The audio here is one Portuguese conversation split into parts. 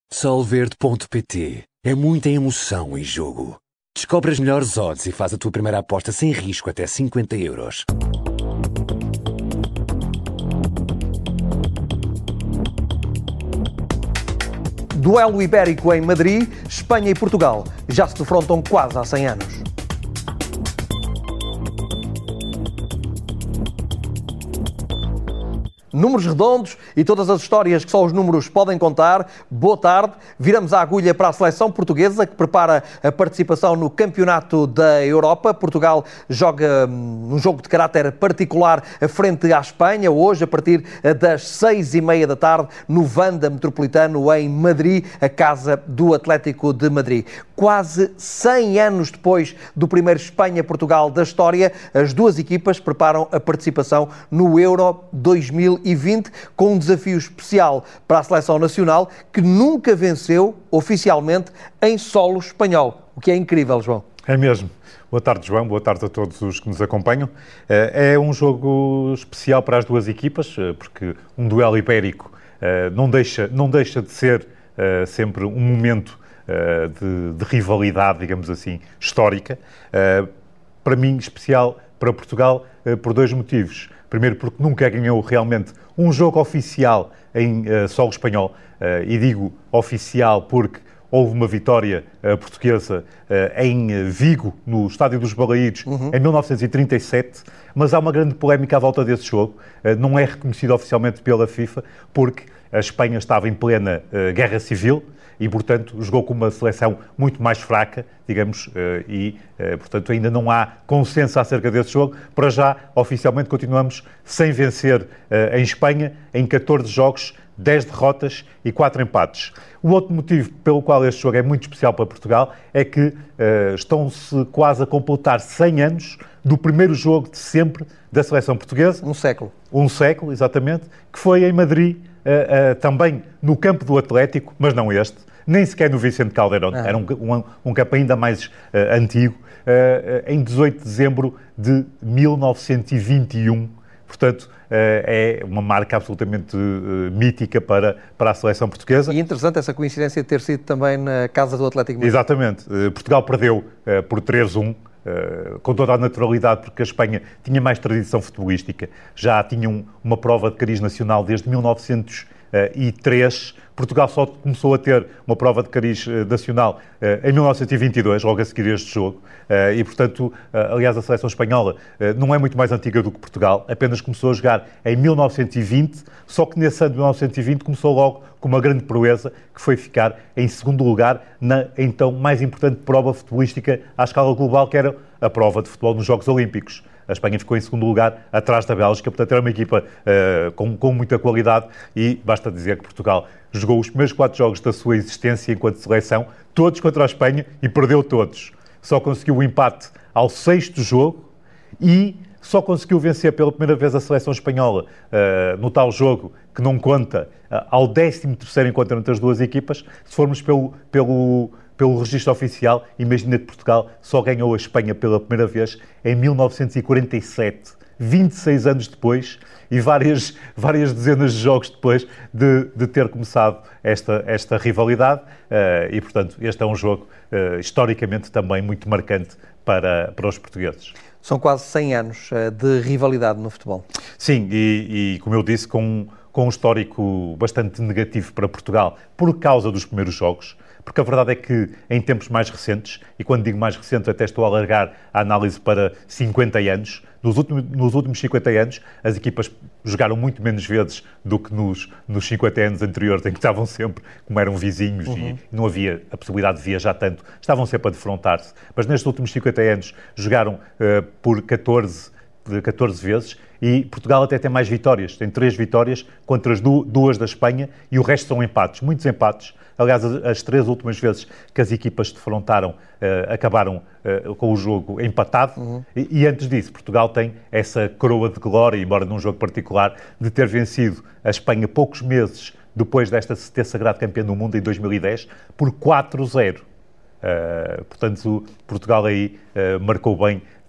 Solverde.pt. É muita emoção em jogo. Descobre as melhores odds e faz a tua primeira aposta sem risco até 50 euros. Duelo ibérico em Madrid, Espanha e Portugal já se defrontam quase há 100 anos. Números redondos e todas as histórias que só os números podem contar. Boa tarde. Viramos a agulha para a seleção portuguesa que prepara a participação no Campeonato da Europa. Portugal joga um jogo de caráter particular frente à Espanha, hoje a partir das 6h30 da tarde, no Wanda Metropolitano, em Madrid, a casa do Atlético de Madrid. Quase 100 anos depois do primeiro Espanha-Portugal da história, as duas equipas preparam a participação no Euro 2020, com um desafio especial para a seleção nacional, que nunca venceu oficialmente em solo espanhol. O que é incrível, João. É mesmo. Boa tarde, João. Boa tarde a todos os que nos acompanham. É um jogo especial para as duas equipas, porque um duelo ibérico não deixa de ser sempre um momento de rivalidade, digamos assim, histórica. Para mim, especial para Portugal, por dois motivos. Primeiro, porque nunca ganhou realmente um jogo oficial em solo espanhol. E digo oficial porque houve uma vitória portuguesa em Vigo, no Estádio dos Balaídos, em 1937. Mas há uma grande polémica à volta desse jogo. Não é reconhecido oficialmente pela FIFA porque a Espanha estava em plena guerra civil e, portanto, jogou com uma seleção muito mais fraca, digamos, portanto, ainda não há consenso acerca desse jogo. Para já, oficialmente, continuamos sem vencer em Espanha, em 14 jogos, 10 derrotas e 4 empates. O outro motivo pelo qual este jogo é muito especial para Portugal é que estão-se quase a completar 100 anos do primeiro jogo de sempre da seleção portuguesa. Um século. Um século, exatamente, que foi em Madrid, também no campo do Atlético, mas não este, nem sequer no Vicente Calderón, era um campo ainda mais antigo, em 18 de dezembro de 1921. Portanto, é uma marca absolutamente mítica para a seleção portuguesa. E interessante essa coincidência de ter sido também na casa do Atlético Madrid. Exatamente. Portugal perdeu por 3-1. Com toda a naturalidade, porque a Espanha tinha mais tradição futebolística, já tinham uma prova de cariz nacional desde 1903. Portugal só começou a ter uma prova de cariz nacional em 1922, logo a seguir este jogo, e, portanto, aliás, a seleção espanhola não é muito mais antiga do que Portugal, apenas começou a jogar em 1920, só que nesse ano de 1920 começou logo com uma grande proeza, que foi ficar em segundo lugar na, então, mais importante prova futebolística à escala global, que era a prova de futebol nos Jogos Olímpicos. A Espanha ficou em segundo lugar, atrás da Bélgica, portanto era uma equipa com muita qualidade e basta dizer que Portugal jogou os primeiros 4 jogos da sua existência enquanto seleção, todos contra a Espanha, e perdeu todos. Só conseguiu o empate ao 6º jogo e só conseguiu vencer pela primeira vez a seleção espanhola no tal jogo que não conta ao 13º encontro entre as duas equipas. Se formos pelo registro oficial, imagina que Portugal só ganhou a Espanha pela primeira vez em 1947, 26 anos depois e várias dezenas de jogos depois de ter começado esta rivalidade. E, portanto, este é um jogo historicamente também muito marcante para os portugueses. São quase 100 anos de rivalidade no futebol. Sim, e como eu disse, com um histórico bastante negativo para Portugal por causa dos primeiros jogos, porque a verdade é que em tempos mais recentes, e quando digo mais recentes até estou a alargar a análise para 50 anos, nos últimos 50 anos as equipas jogaram muito menos vezes do que nos 50 anos anteriores, em que estavam sempre, como eram vizinhos e não havia a possibilidade de viajar tanto, estavam sempre a defrontar-se. Mas nestes últimos 50 anos jogaram por 14 vezes e Portugal até tem mais vitórias, tem 3 vitórias contra as 2 da Espanha e o resto são empates, muitos empates. Aliás, as 3 últimas vezes que as equipas se defrontaram acabaram com o jogo empatado. E antes disso, Portugal tem essa coroa de glória, embora num jogo particular, de ter vencido a Espanha poucos meses depois desta se ter sagrado campeã do mundo em 2010 por 4-0. Portanto, Portugal aí marcou bem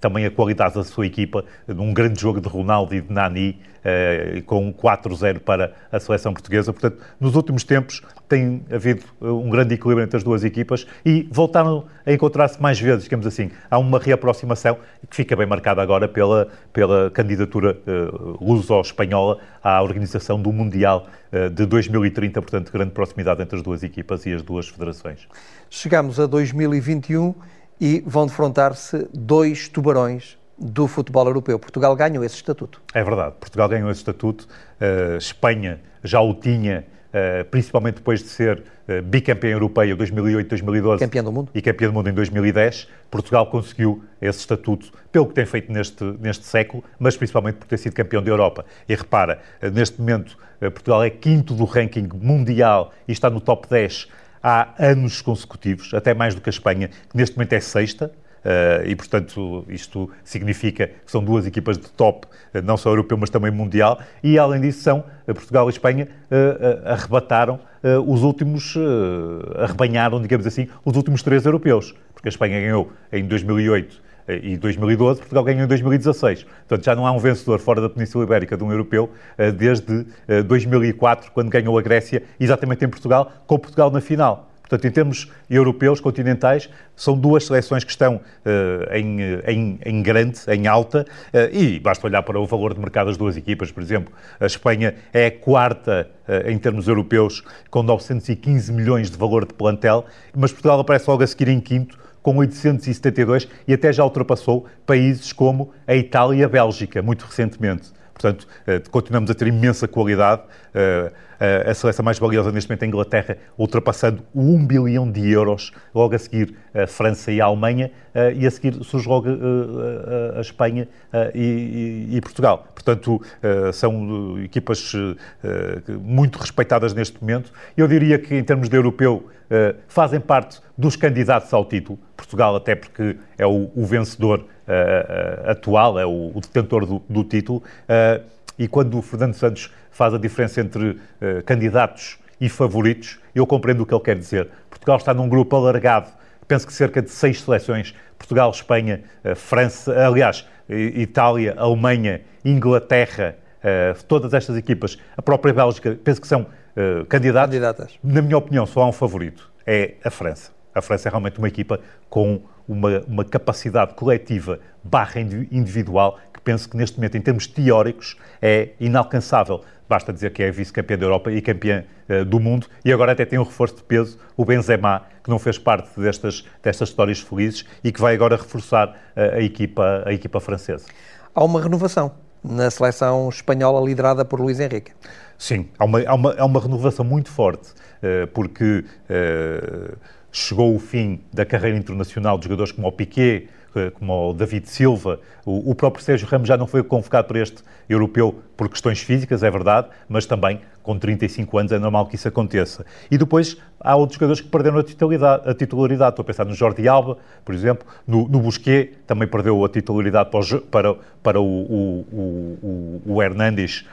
também a qualidade da sua equipa, num grande jogo de Ronaldo e de Nani, com 4-0 para a seleção portuguesa. Portanto, nos últimos tempos tem havido um grande equilíbrio entre as duas equipas e voltaram a encontrar-se mais vezes, digamos assim. Há uma reaproximação que fica bem marcada agora pela candidatura luso-espanhola à organização do Mundial de 2030, portanto, grande proximidade entre as duas equipas e as duas federações. Chegamos a 2021 e vão defrontar-se dois tubarões do futebol europeu. Portugal ganhou esse estatuto. É verdade, Portugal ganhou esse estatuto. Espanha já o tinha, principalmente depois de ser bicampeã europeia em 2008, 2012 campeão do mundo. E campeão do mundo em 2010. Portugal conseguiu esse estatuto pelo que tem feito neste século, mas principalmente por ter sido campeão da Europa. E repara, neste momento Portugal é quinto do ranking mundial e está no top 10 há anos consecutivos, até mais do que a Espanha, que neste momento é sexta. E, portanto, isto significa que são duas equipas de top, não só europeu, mas também mundial, e, além disso, Portugal e Espanha arrebataram arrebanharam, digamos assim, os últimos 3 europeus, porque a Espanha ganhou em 2008 e 2012, Portugal ganhou em 2016. Portanto, já não há um vencedor fora da Península Ibérica de um europeu desde 2004, quando ganhou a Grécia, exatamente em Portugal, com Portugal na final. Portanto, em termos europeus, continentais, são duas seleções que estão em grande, em alta, e basta olhar para o valor de mercado das duas equipas. Por exemplo, a Espanha é a quarta em termos europeus, com 915 milhões de valor de plantel, mas Portugal aparece logo a seguir em quinto, com 872, e até já ultrapassou países como a Itália e a Bélgica, muito recentemente. Portanto, continuamos a ter imensa qualidade. A seleção mais valiosa neste momento é a Inglaterra, ultrapassando o 1 bilhão de euros, logo a seguir a França e a Alemanha, e a seguir surge logo a Espanha e Portugal. Portanto, são equipas muito respeitadas neste momento. Eu diria que, em termos de europeu, fazem parte dos candidatos ao título. Portugal, até porque é o vencedor atual, é o detentor do título, e quando o Fernando Santos faz a diferença entre candidatos e favoritos, eu compreendo o que ele quer dizer. Portugal está num grupo alargado, penso que cerca de 6 seleções, Portugal, Espanha, França, aliás, Itália, Alemanha, Inglaterra, todas estas equipas, a própria Bélgica, penso que são candidatas. Na minha opinião, só há um favorito, é a França. A França é realmente uma equipa com uma capacidade coletiva / individual que penso que neste momento, em termos teóricos, é inalcançável. Basta dizer que é vice-campeã da Europa e campeã do mundo, e agora até tem um reforço de peso, o Benzema, que não fez parte destas histórias felizes e que vai agora reforçar a equipa francesa. Há uma renovação na seleção espanhola liderada por Luís Enrique. Sim, há uma renovação muito forte, porque chegou o fim da carreira internacional de jogadores como o Piqué, como o David Silva. O próprio Sérgio Ramos já não foi convocado para este europeu por questões físicas, é verdade, mas também com 35 anos é normal que isso aconteça. E depois há outros jogadores que perderam a titularidade. Estou a pensar no Jordi Alba, por exemplo, no Busquets, também perdeu a titularidade para o Hernández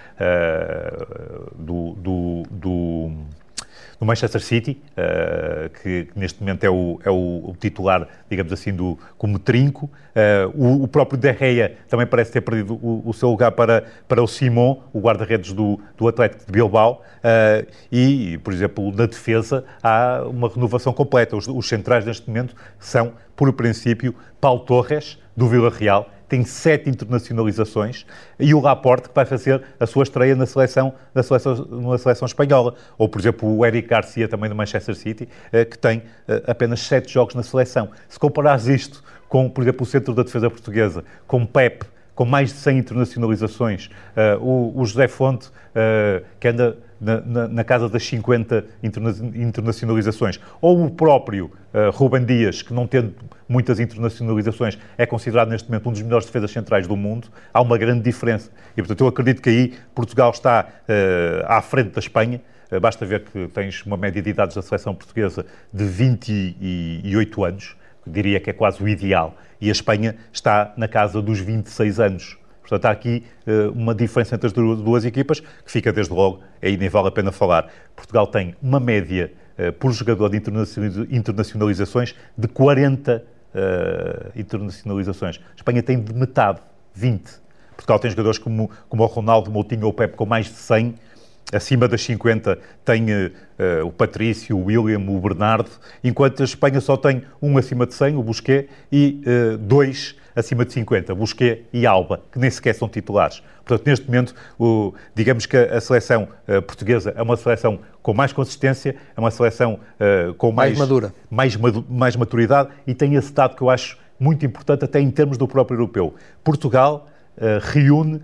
do Manchester City, que neste momento é o titular, digamos assim, como trinco. O próprio De Gea também parece ter perdido o seu lugar para o Simon, o guarda-redes do Atlético de Bilbao. E, por exemplo, na defesa há uma renovação completa. Os centrais neste momento são, por princípio, Paulo Torres, do Villarreal, tem 7 internacionalizações, e o Laporte, que vai fazer a sua estreia na seleção espanhola. Ou, por exemplo, o Eric Garcia, também do Manchester City, que tem apenas 7 jogos na seleção. Se comparares isto com, por exemplo, o centro da defesa portuguesa, com Pep, com mais de 100 internacionalizações, o José Fonte, que anda na casa das 50 internacionalizações, ou o próprio Ruben Dias, que não tendo muitas internacionalizações, é considerado neste momento um dos melhores defesas centrais do mundo, há uma grande diferença. E, portanto, eu acredito que aí Portugal está à frente da Espanha. Basta ver que tens uma média de idades da seleção portuguesa de 28 anos, que diria que é quase o ideal, e a Espanha está na casa dos 26 anos. Portanto, há aqui uma diferença entre as duas equipas, que fica desde logo, aí nem vale a pena falar. Portugal tem uma média por jogador de internacionalizações de 40 internacionalizações. A Espanha tem de metade, 20. Portugal tem jogadores como o Ronaldo, o Moutinho ou o Pepe com mais de 100. Acima das 50 tem o Patrício, o William, o Bernardo, enquanto a Espanha só tem um acima de 100, o Busquets, e 2 acima de 50, Busquets e Alba, que nem sequer são titulares. Portanto, neste momento, digamos que a seleção portuguesa é uma seleção com mais consistência, é uma seleção com mais madura, mais maturidade, e tem esse dado que eu acho muito importante até em termos do próprio europeu. Portugal reúne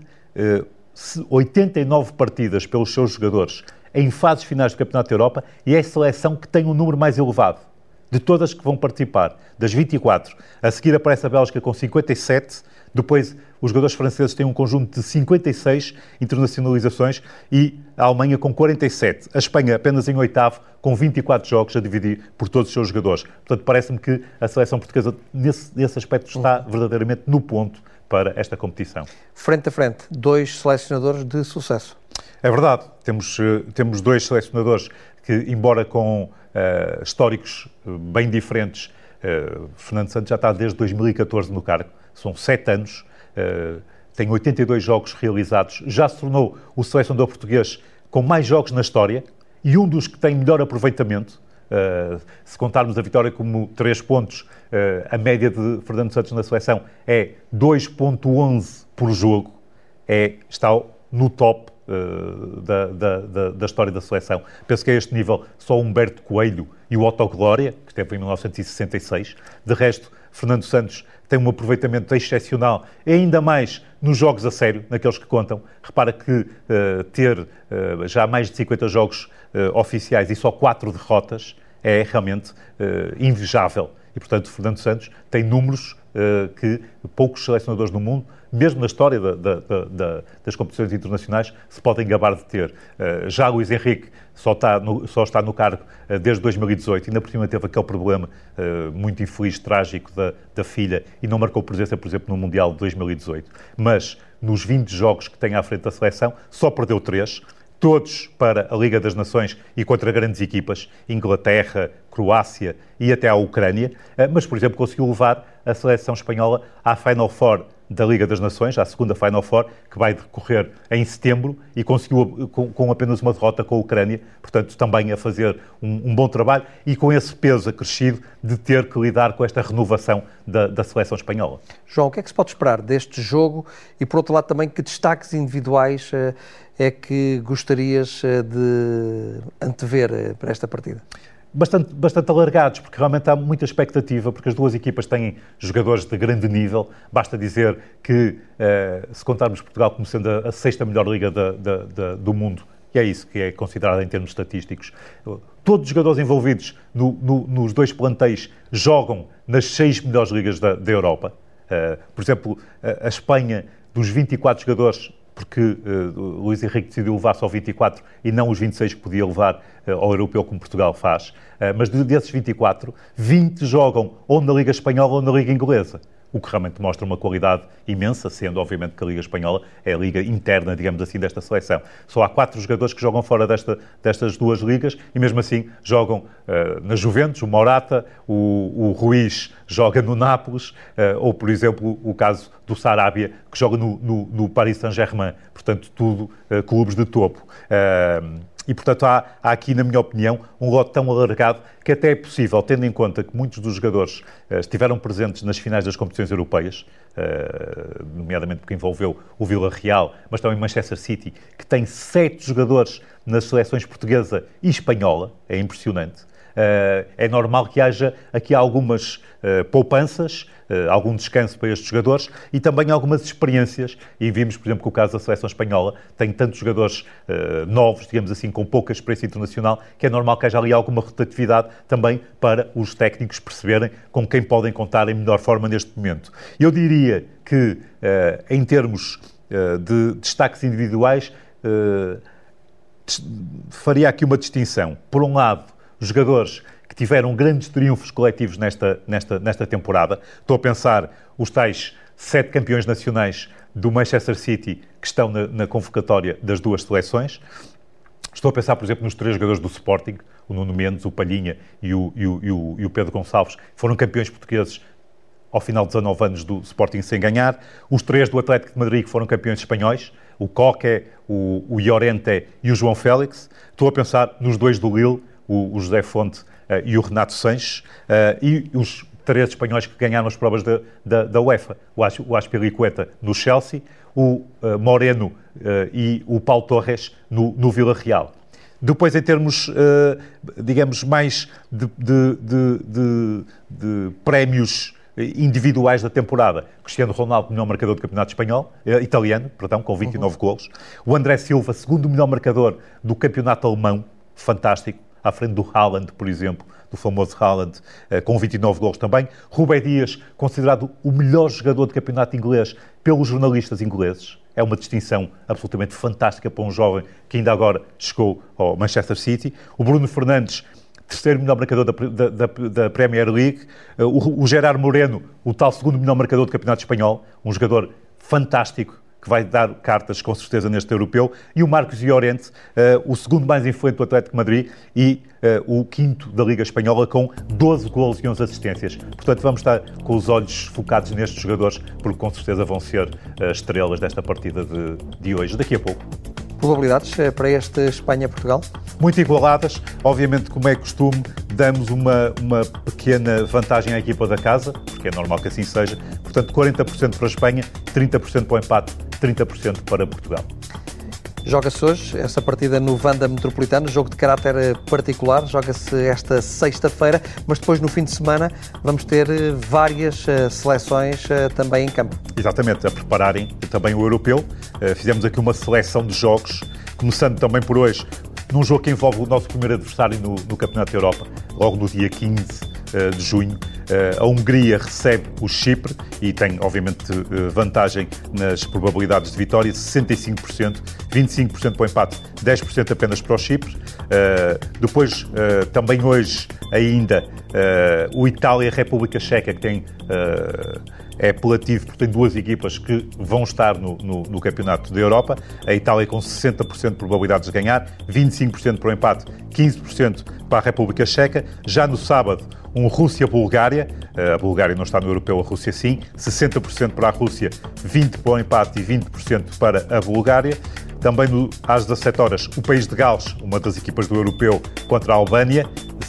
89 partidas pelos seus jogadores em fases finais do Campeonato da Europa e é a seleção que tem o número mais elevado de todas que vão participar, das 24. A seguir aparece a Bélgica com 57, depois os jogadores franceses têm um conjunto de 56 internacionalizações e a Alemanha com 47. A Espanha apenas em oitavo, com 24 jogos a dividir por todos os seus jogadores. Portanto, parece-me que a seleção portuguesa, nesse aspecto, está verdadeiramente no ponto para esta competição. Frente a frente, 2 selecionadores de sucesso. É verdade. Temos 2 selecionadores que, embora com históricos bem diferentes, Fernando Santos já está desde 2014 no cargo. São 7 anos. Tem 82 jogos realizados. Já se tornou o selecionador português com mais jogos na história e um dos que tem melhor aproveitamento. Se contarmos a vitória como 3 pontos, a média de Fernando Santos na seleção é 2.11 por jogo. Está no top da história da seleção. Penso que a este nível só Humberto Coelho e o Otto Glória, que esteve em 1966. De resto, Fernando Santos tem um aproveitamento excepcional, ainda mais nos jogos a sério, naqueles que contam. Repara que ter já mais de 50 jogos oficiais e só 4 derrotas é realmente invejável. E, portanto, Fernando Santos tem números que poucos selecionadores no mundo, mesmo na história das competições internacionais, se podem gabar de ter. Já Luís Henrique só está no cargo desde 2018, ainda por cima teve aquele problema muito infeliz, trágico da filha, e não marcou presença, por exemplo, no Mundial de 2018. Mas nos 20 jogos que tem à frente da seleção, só perdeu 3, todos para a Liga das Nações e contra grandes equipas, Inglaterra, Croácia e até a Ucrânia, mas, por exemplo, conseguiu levar a seleção espanhola à Final Four da Liga das Nações, à segunda Final Four, que vai decorrer em setembro, e conseguiu com apenas uma derrota com a Ucrânia, portanto, também a fazer um bom trabalho e com esse peso acrescido de ter que lidar com esta renovação da seleção espanhola. João, o que é que se pode esperar deste jogo e, por outro lado, também que destaques individuais é que gostarias de antever para esta partida? Bastante alargados, porque realmente há muita expectativa, porque as duas equipas têm jogadores de grande nível. Basta dizer que, se contarmos Portugal como sendo a 6ª melhor liga do mundo, e é isso que é considerado em termos estatísticos, todos os jogadores envolvidos nos 2 plantéis jogam nas 6 melhores ligas da Europa. Por exemplo, a Espanha, dos 24 jogadores, porque Luís Henrique decidiu levar só 24 e não os 26 que podia levar ao europeu, como Portugal faz. Mas desses 24, 20 jogam ou na Liga Espanhola ou na Liga Inglesa, o que realmente mostra uma qualidade imensa, sendo obviamente que a Liga Espanhola é a liga interna, digamos assim, desta seleção. Só há 4 jogadores que jogam fora destas duas ligas e mesmo assim jogam na Juventus, o Morata, o Ruiz joga no Nápoles, ou por exemplo o caso do Sarabia, que joga no Paris Saint-Germain. Portanto, tudo clubes de topo. E, portanto, há aqui, na minha opinião, um lote tão alargado que até é possível, tendo em conta que muitos dos jogadores estiveram presentes nas finais das competições europeias, nomeadamente porque envolveu o Villarreal, mas também Manchester City, que tem 7 jogadores nas seleções portuguesa e espanhola, é impressionante. É normal que haja aqui algumas poupanças, algum descanso para estes jogadores e também algumas experiências, e vimos, por exemplo, que o caso da seleção espanhola tem tantos jogadores novos, digamos assim, com pouca experiência internacional, que é normal que haja ali alguma rotatividade também para os técnicos perceberem com quem podem contar em melhor forma neste momento. Eu diria que, em termos de destaques individuais, faria aqui uma distinção. Por um lado, jogadores que tiveram grandes triunfos coletivos nesta temporada. Estou a pensar os tais 7 campeões nacionais do Manchester City que estão na convocatória das duas seleções. Estou a pensar, por exemplo, nos 3 jogadores do Sporting, o Nuno Mendes, o Palhinha e o Pedro Gonçalves, que foram campeões portugueses ao final de 19 anos do Sporting sem ganhar. Os 3 do Atlético de Madrid que foram campeões espanhóis, o Coque, o Llorente e o João Félix. Estou a pensar nos 2 do Lille, o José Fonte e o Renato Sanches, e os 3 espanhóis que ganharam as provas da UEFA, o Azpilicueta no Chelsea, o Moreno e o Paulo Torres no Vila Real. Depois, em termos, digamos, mais de prémios individuais da temporada, Cristiano Ronaldo, melhor marcador do campeonato italiano, com 29 golos. O André Silva, segundo melhor marcador do campeonato alemão, fantástico, à frente do Haaland, por exemplo, do famoso Haaland, com 29 golos também. Rubem Dias, considerado o melhor jogador do campeonato inglês pelos jornalistas ingleses. É uma distinção absolutamente fantástica para um jovem que ainda agora chegou ao Manchester City. O Bruno Fernandes, terceiro melhor marcador da Premier League. O Gerard Moreno, o tal segundo melhor marcador do campeonato espanhol. Um jogador fantástico, que vai dar cartas, com certeza, neste europeu. E o Marcos Llorente, o segundo mais influente do Atlético de Madrid e o quinto da Liga Espanhola, com 12 golos e 11 assistências. Portanto, vamos estar com os olhos focados nestes jogadores, porque com certeza vão ser estrelas desta partida de hoje, daqui a pouco. Probabilidades para este Espanha-Portugal? Muito igualadas. Obviamente, como é costume, damos uma pequena vantagem à equipa da casa, porque é normal que assim seja. Portanto, 40% para a Espanha, 30% para o empate, 30% para Portugal. Joga-se hoje essa partida no Wanda Metropolitano, jogo de caráter particular, joga-se esta sexta-feira, mas depois no fim de semana vamos ter várias seleções também em campo. Exatamente, a prepararem também o europeu. Fizemos aqui uma seleção de jogos, começando também por hoje, num jogo que envolve o nosso primeiro adversário no Campeonato da Europa, logo no dia 15 de junho. A Hungria recebe o Chipre e tem, obviamente, vantagem nas probabilidades de vitória, 65%, 25% para o empate, 10% apenas para o Chipre. Depois, também hoje, ainda, o Itália-República Checa, que tem... é apelativo porque tem 2 equipas que vão estar no Campeonato da Europa. A Itália com 60% de probabilidades de ganhar, 25% para o empate, 15% para a República Checa. Já no sábado, um Rússia-Bulgária. A Bulgária não está no europeu, a Rússia sim. 60% para a Rússia, 20% para o empate e 20% para a Bulgária. Também às 17 horas, o País de Gales, uma das equipas do europeu, contra a Albânia.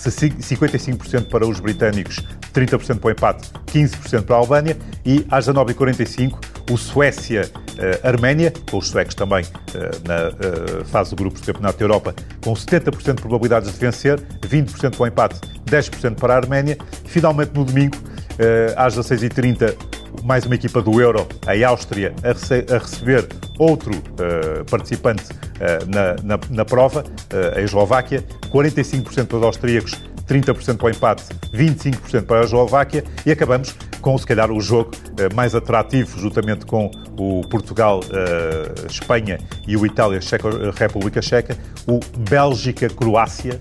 55% para os britânicos, 30% para o empate, 15% para a Albânia. E às 19h45, o Suécia-Arménia, com os suecos também na fase de grupos do Campeonato da Europa, com 70% de probabilidades de vencer, 20% para o empate, 10% para a Arménia. Finalmente, no domingo, às 16h30, mais uma equipa do Euro, a Áustria, a receber outro participante na prova, a Eslováquia. 45% para os austríacos, 30% para o empate, 25% para a Eslováquia. E acabamos com, se calhar, o jogo mais atrativo, juntamente com o Portugal-Espanha e o Itália-República Checa, o Bélgica-Croácia,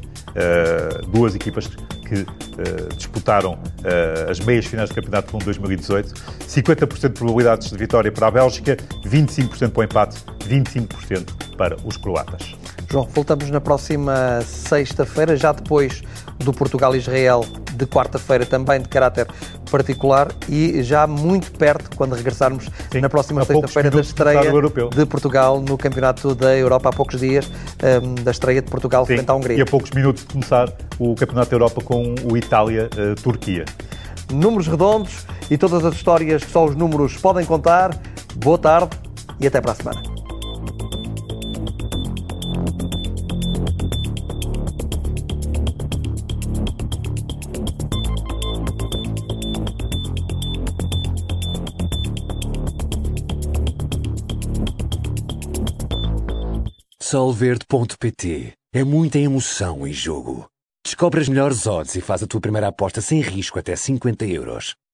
2 equipas que disputaram as meias finais do Campeonato do Mundo 2018. 50% de probabilidades de vitória para a Bélgica, 25% para o empate, 25% para os croatas. João, voltamos na próxima sexta-feira, já depois do Portugal-Israel de quarta-feira, também de caráter particular, e já muito perto, quando regressarmos na próxima sexta-feira, da estreia de Portugal no Campeonato da Europa, há poucos dias da estreia de Portugal frente à Hungria. E a poucos minutos de começar o Campeonato da Europa com o Itália-Turquia. Números redondos e todas as histórias que só os números podem contar. Boa tarde e até para a semana. Solverde.pt. É muita emoção em jogo. Descobre as melhores odds e faz a tua primeira aposta sem risco até 50 €.